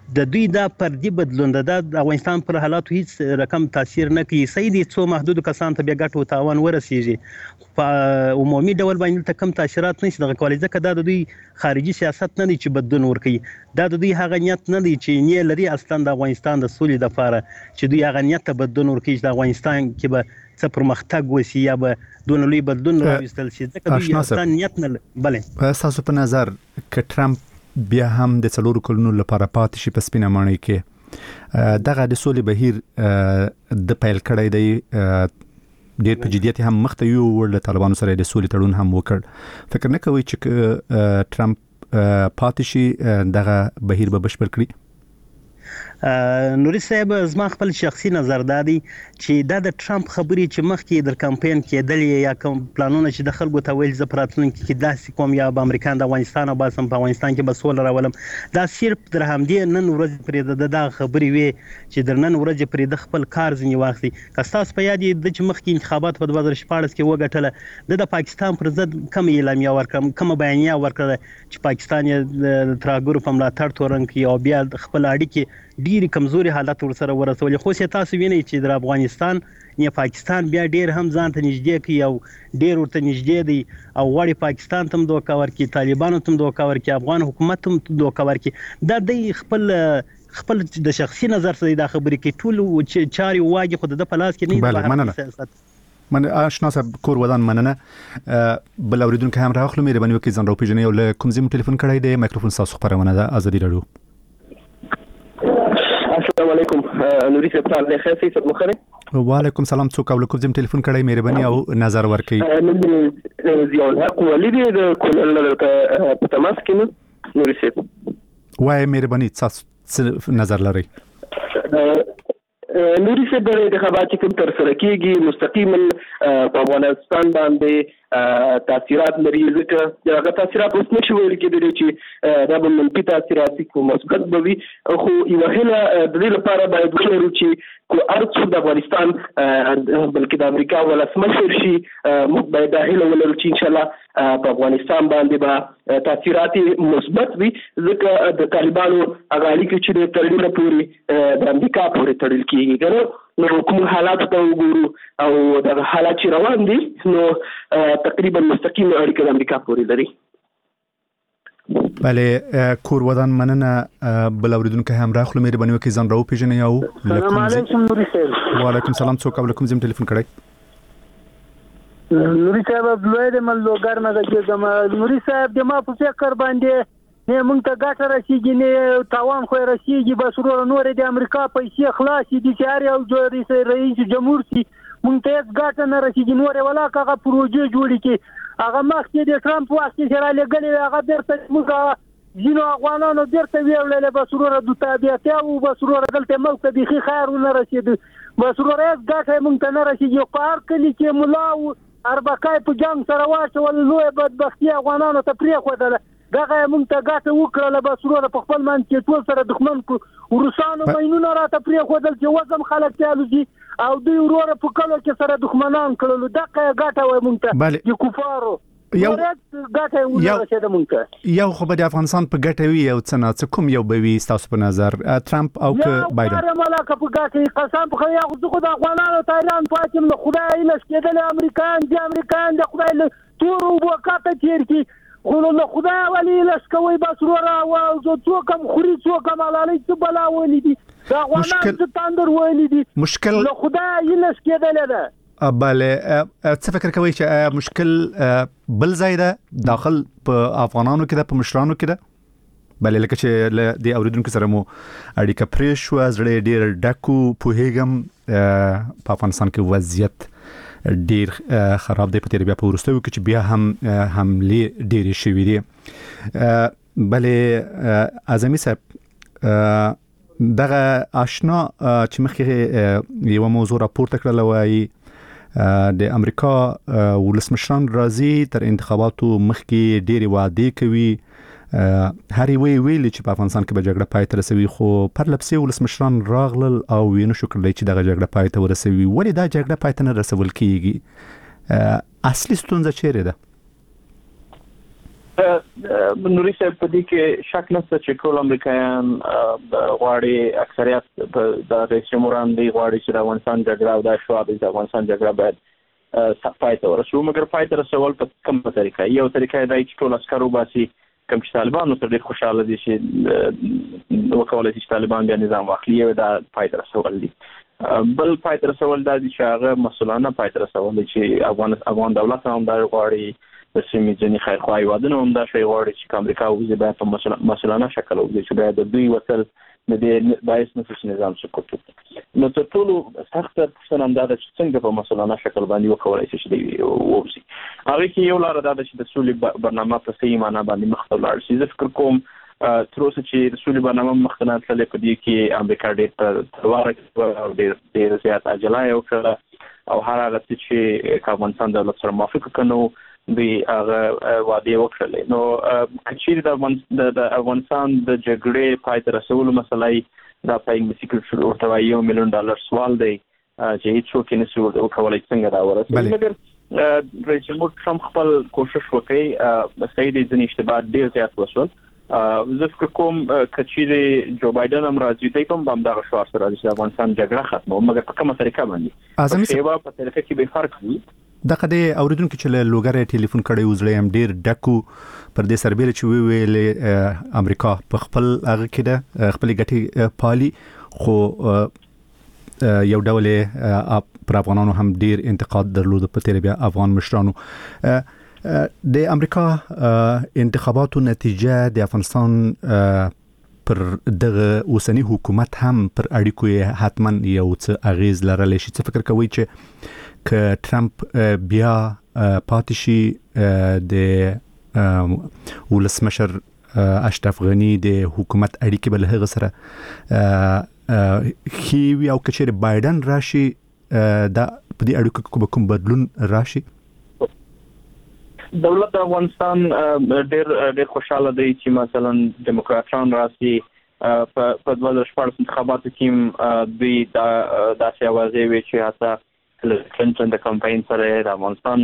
د دوی دا فردي بدلون د افغانستان پر حالاتو هیڅ رقم تاثیر نه کوي. صحیح دي څو محدود کسان ته بیا ګټه او تاوان ورسیږي، په عمومي ډول باندې ته کم تاثیرات نشي دغه کولای، ځکه دا د دوی خارجي سیاست نه دی چې بدلون ورکړي، دا د دوی هغه نیت نه دی چې نه لري اصلا د افغانستان د سولې لپاره چې دوی هغه نیت ته بدلون ورکړي چې د افغانستان کې به څه پرمختګ وسی یا به دون لوی بدلون راوستل شي، ځکه دوی اصلا نیت نه بلې. تاسو په نظر ک ټرمپ بیا هم د 4 کلونو لپاره پاتې شي په سپینه ماڼۍ کې، دغه د سولې بهیر د پیل کړی دی، ډېر په جدیت هم مخته یو ورل طالبانو سره د سولې تړون هم وکړ. فکر نه کوي چې ټرمپ پاتې شي دغه بهیر به بشپړ کړي؟ نوري صاحب زما خپل شخصي نظر دادی چې دا د ټرمپ خبرې چې مخکې د کمپاین کېدلې یا کوم پلانونه چې د خلکو ته ویل ز پراتلونکو کې داسې کوم یا به امریکا د افغانستان او باسم په افغانستان کې به سول راولم، دا صرف در همدې نن ورځ پرې د خبرې وي چې در نن ورځ پرې د خپل کار ځنی واخلي. کستاس په یاد د چې مخکې انتخابات په 2014 کې وګټله د پاکستان پر ضد کوم اعلامیه ورکړم، کوم بیانیه ورکړه چې پاکستان یې ترهګرو په ملاتړ تورن کې او بیا خپل اړیکې ډېری کمزوري حالت ورسره ورسولې. خو چې تاسو وینئ چې د افغانستان یا پاکستان بیا ډېر هم ځان ته نږدې کوي او ډېر ورته نږدې دی او غواړي پاکستان ته هم دوکه ورکړي، طالبانو ته هم دوکه ورکړي، افغان حکومت ته هم دوکه ورکړي. دا د خپل د شخصي نظر سره دا خبرې کوي، ټول چاري واګي خود د پلاس کې نه دی سیاست. من آشنا صاحب کور ودان مننه. بل اوریدونکو هم راخلو مهرباني وکړئ ځان راوپېژنئ او له کوم ځای مو ټلیفون کړی دی. مایکروفون ستاسو خبرونه ده ازادي راډیو. السلام علیکم نوري صاحب، تعالی خیر سي مخره. وعلیکم سلام. څوک او له کوم ځای ټلیفون کړی مهرباني او نظر ورکړئ. نن ضیاء الحق ولیدي د کولر په تماس کې نوري صاحب وای مهرباني تاسو نظر لرئ. نوري صاحب د انتخابات کوم تر سره کیږي مستقیما په افغانستان باندې تاثیرات لري، ځکه هغه تاثیرات اوس نشي ویل کېدلی چې دا به منفي تاثیرات وي خو مثبت به وي. خو یوه هیله د دې لپاره باید ولرو چې هر څوک د افغانستان بلکې د امریکا ولسمشر شي، موږ باید دا هیله ولرو چې انشاءالله په افغانستان باندې به تاثیرات مثبت وي، ځکه د طالبانو هغه اړیکې چې د تړلو پورې د امریکا پورې تړل کېږي کنه، نو کوم حالات ته وګورو او د حالات چې روان دي نو تقریبا مستقیم اړیکه د امریکا پورې لري. بله کور ودان مننه. بل اوریدونکو هم راخلو مهرباني وکړئ ځان راوپېژنئ او السلام علیکم نوري صاحب. وعلیکم سلام. څوک او له کوم ځای ټلیفون کړی؟ نوري صاحب لوی د ملوګر نه کېږم. نوري صاحب د ما په فکر باندې نه مونږ ته ګټه رسیږي نه تاوان خو رسیږي، بس ورور نور د امریکا پیسې خلاصې دي چې هر یو رئیس جمهور سي مونږ ته ګټه نه رسیږي، نور ولا هغه پروژې جوړې کې هغه مخکې د ټرمپ وخت کې سره لګلې هغه بیرته موږ ځینو افغانانو بیرته ویولې، بس ورور د تابعیت او بس ورور دلته موږ ته بيخي خیر نه رسید، بس ورور ګټه مونږ ته نه رسیږي. په هر کلی کې مولا او اربکای په جنگ سره واچول، لوی بدبختي افغانانو ته پرېښودله، دغه مونږ ته ګټه وکړله، بس ورور په خپل منځ کې ټول سره دښمن کو روسانو بینونه راته پرېښودل چې وزم خلک ته الوزي او دوی ورور په کلو کې سره دښمنان کړلو، دغه ګټه وای مونږ ته د کفارو یو خو به د افغانستان په ګټه وي او څه نه څه کوم یو به وي ستاسو په نظر ټرمپ او که بایدن؟ یا ملاکه په ګټه قسم په خیا خو د افغانانو تایران پاتم له خدای نه کېدل، امریکایان د خدای له تور او وکاته تیر کی خو له خدای ولی لسکوي بس ورا او څوک هم خوري څوک هم علالي څه بلا ولې دي دا افغانان څه تاندر ولې دي مشکل له خدای نه کېدل ده. بله څه فکر کوي چې مشکل بل ځای ده داخل په افغانانو کې ده په مشرانو کې ده؟ بله لکه چې د اوریدونکو سره مو اړیکه پرې شوه زړه ډېر ډکو پوهېږم په افغانستان کې وضعیت ډېر خراب دی په تیر بیا په وروستیو کې چې بیا هم حملې ډېرې شوي دي. بله اعظمي صاحب دغه آشنا چې مخکې یوه موضوع راپورته کړله وایي د امریکا ولسمشران راځي تر انتخاباتو مخکې ډېرې وعدې کوي، هر یوه ویلي چې په افغانستان کې به جګړه پای ته رسوي، خو پرلپسې ولسمشران راغلل او ونشو کړلی چې دغه جګړه پای ته ورسوي. ولې دا جګړه پای ته نه رسول کیږي؟ اصلي ستونزه چیرې ده؟ نوري صاحب په دې کې شک نشته چې ټول امریکایان غواړي اکثریت د رئیس جمهوران دی غواړي چې د افغانستان جګړه او د شواب د افغانستان جګړه باید پای ته ورسوي مګر پای ته رسول په کومه طریقه یو طریقه دی چې ټول عسکر وباسي کوم چې طالبان نو ډېر خوشاله دي چې وکولای شي طالبان بیا نظام واخلي او دا پای ته رسول دي بل پای ته رسول د چې هغه مسؤلانه پای ته رسول چې افغان دولت هم دا غواړي د سیمې ځینې خیرخواهي هیوادونه هم دا شی غواړي چې امریکا وزي باید په مسؤلانه شکل وزي چې باید د دوی وصل د دې باعث نفسي نظام سقوط وکړي نو تر ټولو سخته پوښتنه هم دا ده چې څنګه په مسؤلانه شکل باندې وکولای شي چې دی ووځي هغه کې یو لاره دا ده چې د سولې برنامه په صحیح معنا باندې مخ ته لاړ شي زه فکر کوم تر اوسه چې د سولې برنامه مخ ته نه تللې په دې کې امریکا ډېر تلوار او ډېر زیات عجله یې وکړه او هر هغه چې افغانستان دولت سره موافق کړو دی هغه وعده وکړلې نو کچیر د افغانستان د جګړې پای ته رسولو مسلې دا پاینګ سیکریټ ورته $1 ملیون سوال دی چې هیڅوک نه سو وکولای څنګه دا ورسوي مګر رئیس جمهور ټرمپ خپل کوشش وکړي صحیح دي ځنې اشتباه ډیر زیات وشول زه فکر کوم کچیر جو بایدن هم راځي دی کوم هم دا شوار سره د افغانستان جګړه ختمه مګر په کومه طریقه باندې اعظمي سیوا په طریقه کې به فرق وي دغه د اوریدونکو چې له لوګره ټلیفون کړي وزلې هم ډیر ډکو پر دې سربېره چې ویلې امریکا په خپل هغه کې د خپل ګټي پالي خو یو ډول پر افغانانو هم ډیر انتقاد درلود په تیر بیا افغان مشرانو د امریکا انتخاباتو نتیجه د افغانستان پر دغه اوسنی حکومت هم پر اړیکو حتما یو څه اغیز لرلی شي څه فکر کوي چې که ټرمپ بیا پاتې شي د ولسمشر اشرف غنی د حکومت اړیکې بل هغه سره خي او کچېر بایدن راشي دا په دې اړیکو کوم بدلون راشي دولت افغانستان ډېر خوشاله دی چې مثلا دیموکراتان راشي په 2014 انتخاباتو کې دوی داسې اوازې وی چې حتی کلینټن د کمپاین سره د افغانستان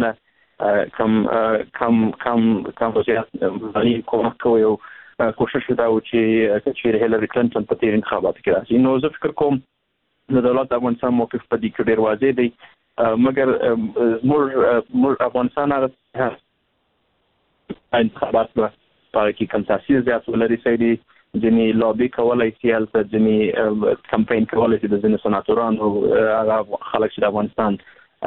کم وضعیت مالي کومک کوي او کوشش دا و چې هیلری کلینټن په تیر انتخاباتو کې راشي نو زه فکر کوم د دولت افغانستان موقف په دې کې ډېر واضح دی مګر موږ افغانستان هغه انتخابات په کې کم تاثیر زیات ولري سړي ځینې لابي کولای شي البته ځینې کمپاین کولای شي د ځینې سناتورانو هغه خلک چې د افغانستان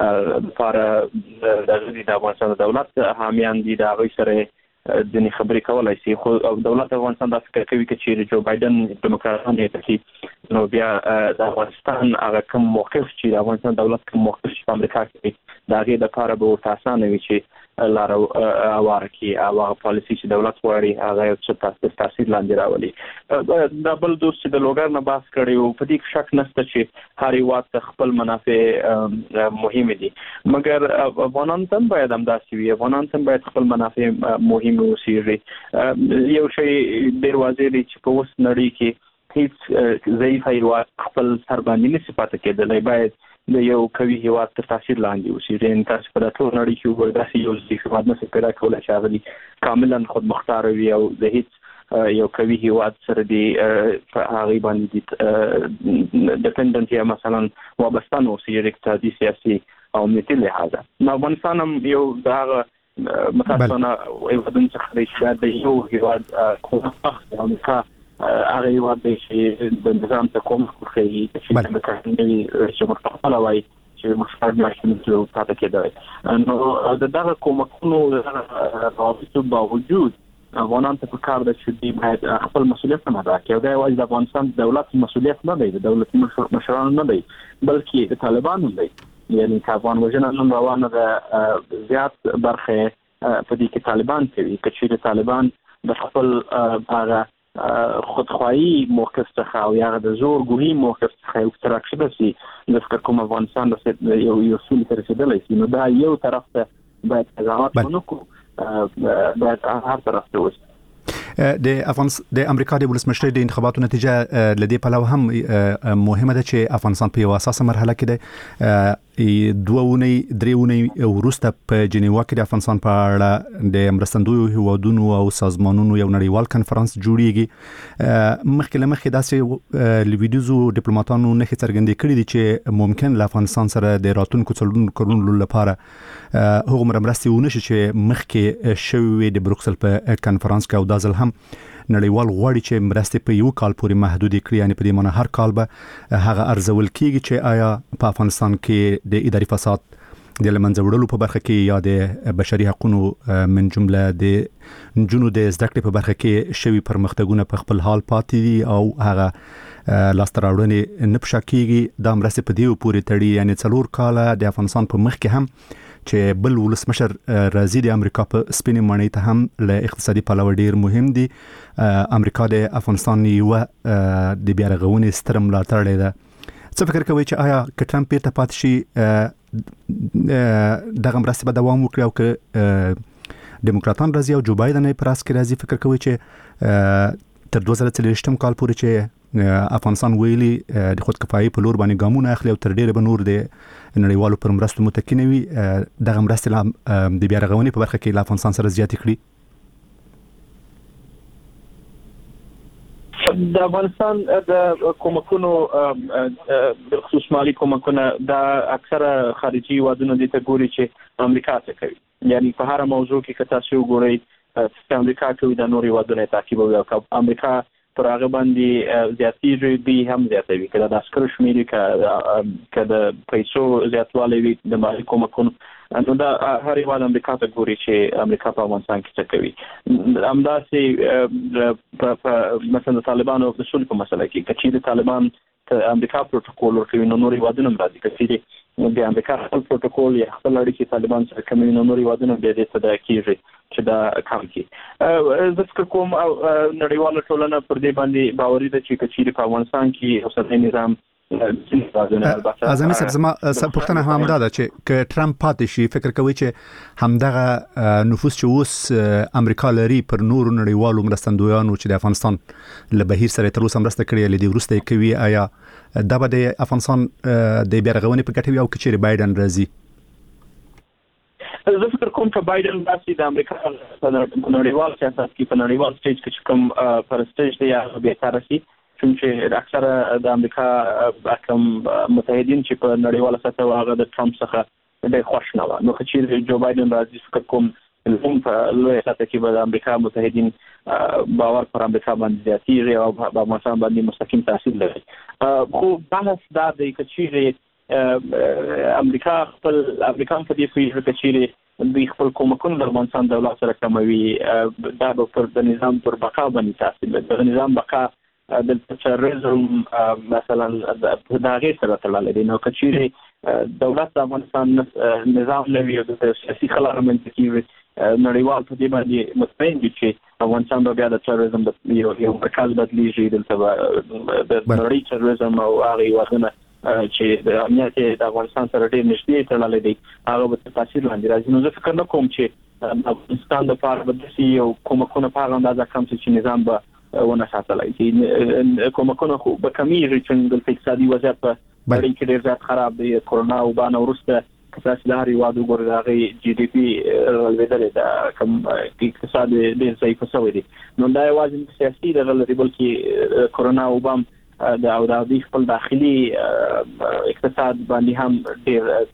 لپاره د افغانستان دولت حامیان دي د هغوی سره ځینې خبرې کولای شي خو دولت افغانستان دا فکر کوي چې جو بایدن دیموکراتان یې تکي نو بیا د افغانستان هغه کوم موقف چې د افغانستان دولت کوم موقف چې امریکا کې د هغې لپاره به ورته اسانه وي چې لاره اواره کی او پالیسي چې دولت غواړي هغه یو څه تاثیر لاندې راولي دا بل دوست چې د لوګر نه بحث کړی او په دې شک نشته چې هر یو خپل منافع مهم دي مګر افغانان هم باید همداسې وي افغانان هم باید خپل منافع مهم وسیږي یو شی ډیر واضح دی چې په اوس نړۍ کې هیڅ ضعیف هیواد خپل سر باندې نشي پاتې کېدلی باید د یو قوي هیواد تر تاثیر لاندې اوسي ان تاسو په ټول نړۍ کې وګورئ یو ضعیف هیواد نشي پیدا کولای چې هغه کاملا خودمختار وي او د هیڅ یو قوي هیواد سره دی هغه باندې ډیپندنت یا مثلا وابسته اوسي اقتصادي سیاسي او امنیتي لحاظه نو افغانستان هم یو دغه متاسفانه ایوادن څخه دی چې د یو هیواد کومه امریکا هغه یواد دی چې د نظام ته کوم کوي چې د کارنوي چې مرتفع وای چې مشکل ماشين ته پاتې کېدای نو دغه کومکونو راوستو باوجود افغانان ته کار د شدي باید خپل مسؤلیت نه ادا کړي دا یوازې د افغانستان دولت مسؤلیت نه دی د دولت مشرانو نه دی بلکې د طالبانو دی یعنی افغان وجنه نن روانه ده زیات برخه په دې کې طالبان کوي چې طالبان د خپل هغه خودخواهی موقف څخه او یا د زور ګوهی موقف څخه یو ترک شته چې د فکر کوم افغانستان د یو اصول تر رسیدلی شي نو دا یو طرف ته باید قضاوت ونکړو باید هر طرف ته وشي د امریکا د ولسمشر د انتخاباتو نتیجه لدې په لور هم مهمه ده چې افغانستان په یو اساسه مرحله کې ده 2 ونې وروسته په جنیوا کې د افغانستان په اړه د مرستندویو هیوادونو او سازمانونو یو نړیوال کنفرانس جوړیږي مخکې داسې لویدیزو ډیپلوماټانو نه څرګندې کړې دي چې ممکن له افغانستان سره د راتلونکو څلورو کلونو لپاره هغه مرستې ونشي چې مخکې شوی د بروکسل په کنفرانس کې او دا ځل هم نړیوال غواړي چې مرستې په یو کال پورې محدود کړي یعنی په دې معنی هر کال به هغه ارزول کیږي چې آیا په افغانستان کې د اداري فساد د لمنځه وړلو په برخه کې یا د بشري حقوقو من جمله د نجونو د زده کړې په برخه کې شوی پرمختګونه په خپل حال پاتې دي او هغه لاستراوړنې نه پښه کیږي دا مرستې په دې پورې تړي یعنی 4 کاله د افغانستان په مخ کې هم چې بل ولسمشر راځي د امریکا په سپینې مړۍ ته هم له اقتصادي پلوه ډیر مهم دي امریکا د افغانستان یو د بیا رغونې ستر ملاتړی ده څه فکر کوي چې آیا که ټرمپ ته پاتې شي دغه مرستې به دوام وکړي او که ډیموکراتان راځي او جو بایدن پر اس کې راځي فکر کوي چې تر 2030 کال پورې چې افغانستان ویلي د خود کفایي په لور باندې ګامونه اخلي او تر ډیره به نور د نړیوالو پر مرستو متکي نه وي دغه مرستې د بیا رغونې په برخه کې له افغانستان سره زیاتې کړي د افغانستان د کومکونو بخصوص مالی کومکونه دا اکثره خارجي هیوادونه دي ته ګوري چې امریکا څه کوي یعنی په هر موضوع کې که تاسو وګورئ چې امریکا کوي د نورو هیوادونو تعقیبوي او امریکا پر هغه باندې زیاتېږي به هم زیاتوي کله د عسکرو شمیرې که د پیسو زیاتوالی وي د مالی کومکونو نو دا هر یوه امریکا ته ګوري چې امریکا په افغانستان کې څه کوي همداسې مثلا د طالبانو د سولې په مسله کې که چیرې طالبان ته امریکا پروتوکول ورکوي نو نور هیوادونه هم راځي که چیرې د امریکا خپل پروتوکول یا خپل اړیکې طالبان سره کوي نو نور هیوادونه بیا دې ته دا کېږي چې دا کم کړي زه فکر کوم او نړیواله ټولنه پر دې باندې باوري ده چې که چیرې په افغانستان کې اوسنی نظام اعظمي صاحب زما پوښتنه هم دا ده چې که ټرمپ پاتې شي فکر کوي چې همدغه نفوذ چې اوس امریکا لري پر نورو نړیوالو مرستندویانو چې د افغانستان له بهیر سره تر اوسه مرسته کړې لدی وروسته کوي آیا دا به د افغانستان د بیا رغونې په ګټه وي او که چیرې بایدن راځي زه فکر کوم چې بایدن راشي د امریکا په نړیوال سیاست کې په نړیوال سټیج کې کوم پرستیج دی یا بهتر شي چې اکثره د امریکا کوم متحدین چې په نړیواله سطح هغه د ټرمپ څخه ډېر خوښ نه و نو چې جو بایدن راځي فکر کوم هم په لوی سطح کې به د امریکا متحدین باور پر امریکا باندې زیاتېږي او په افغانستان باندې مستقیم تاثیر لري خو بحث دا دی چې امریکا په دې پیښه کې چې دوی خپل کومکونه د افغانستان دولت سره کموي دا به پر د نظام پر بقا باندې تاثیر لري د نظام بقا د تروریزم مثلا د هغې سره تړلی دی نو که چیرې دولت د افغانستان نظام لري او د سیاسي خلا رامنځته کېږي نړیوال په دې باندې مطمئن دي چې افغانستان به بیا د تروریزم یو مرکز بدلیږي دلته به د نړۍ تروریزم او هغه هیوادونه چې د امنیت د افغانستان سره ډېر نږدې تړلی دی هغه به تاثیر لاندې راځي نو زه فکر نه کوم چې افغانستان دپاره به داسې یو کومکونه په هغه اندازه کم شي چې نظام به ونه ساتلای چې کومکونه خو به کمیږي چې د اقتصادي وضعیت په نړۍ کې ډېر زیات خراب دی کرونا وبا نه وروسته که تاسو د هر هیواد وګورئ د هغې جی ډي پي رالوېدلی ده کوم اقتصاد ډېر ضعیفه شوی دی نو دا یوازې سیاسي دغه لري بلکې کرونا وبا هم د دوی خپل داخلي اقتصاد باندې هم ډېر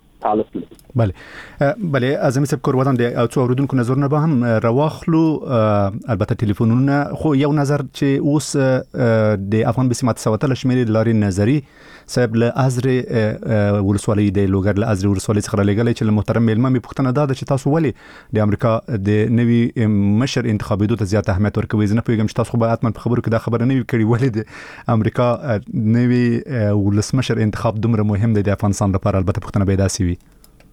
بله اعظمي صاحب کورودان د څو اوریدونکو نظرونه به هم راواخلو البته ټلیفونونه خو یو نظر چې اوس د افغان بسمات سوتل شمیرې لاري نظری صاحب له ازر ولسوالۍ د لوګر له ازر ولسوالۍ څخه لګلې چې محترم ملما می پوښتنه ده چې تاسو ولې د امریکا د نوي مشر انتخاباتو ته زیات اهمیت ورکوي زه نه پوهیږم چې تاسو به اتمن په خبرو کې دا خبره نه وي کړې ولې د امریکا نوي ولسمشر انتخاب دومره مهم دی د افغانستان لپاره البته پوښتنه به داسي وي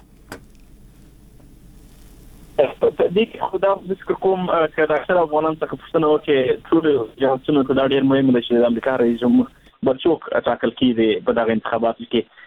دې خو دا فکر کوم چې د اکثر افغانانو څخه پوښتنه وکړي ټول جهانونه ته دا ډېر مهم دی چې د امریکا رئیس جمهور به څوک ټاکل کېږي په دغه انتخاباتو کې